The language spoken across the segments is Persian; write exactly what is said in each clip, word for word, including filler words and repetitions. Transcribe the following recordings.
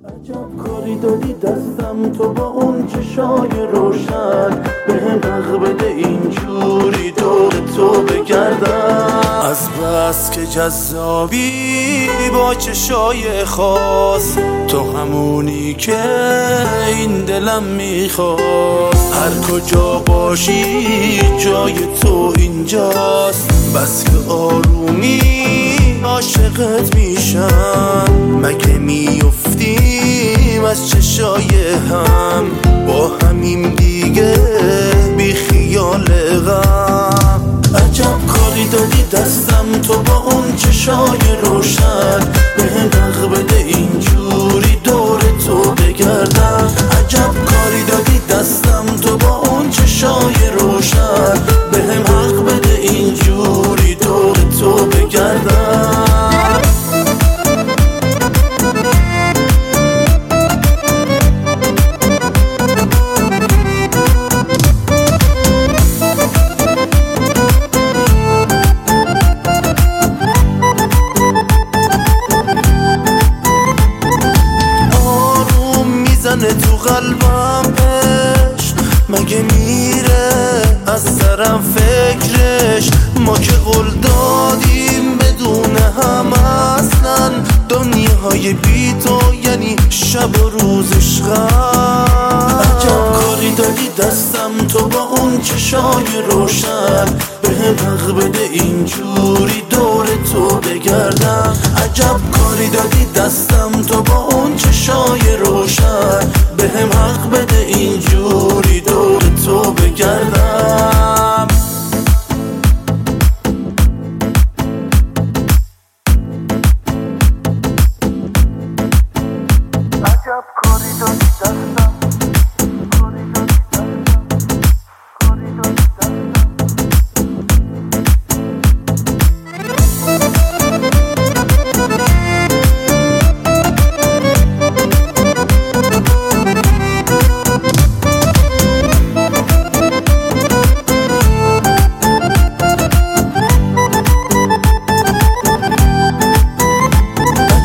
عجب کاری دادی دستم تو با اون چشای روشن، به هم حق بده اینجوری دور تو بگردم. از بس که جذابی با چشای خاص، تو همونی که این دلم میخواست. هر کجا باشی جای تو اینجاست، بس که آرومی عاشقت میشم. مگه میافتیم از چشای هم، با همین دیگه بی خیال غم. عجب کاری دادی دستم تو با اون چشای روشن، به هم حق بده اینجوری دور تو بگردم. عجب کاری دادی دستم تو با اون چشای روشن، به هم حق بده اینجوری دور تو بگردم. تو قلبم عشق مگه میره از سرم فکرش؟ ما که قول دادیم بدون هم اصلا، دنیای بی تو یعنی شب و روز عشقم. عجب کاری دادی دستم تو با اون چشای روشن، به هم حق بده اینجوری دور تو بگردم. عجب کاری دادی دستم تو با اون چشای روشن، به هم حق بده اینجوری دور تو بگردم. عجب کاری دادی دستم، کاری دادی دستم، کاری دادی دستم.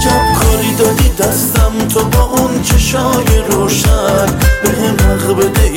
دستم تو با اون چشای روشن، به هم حق بده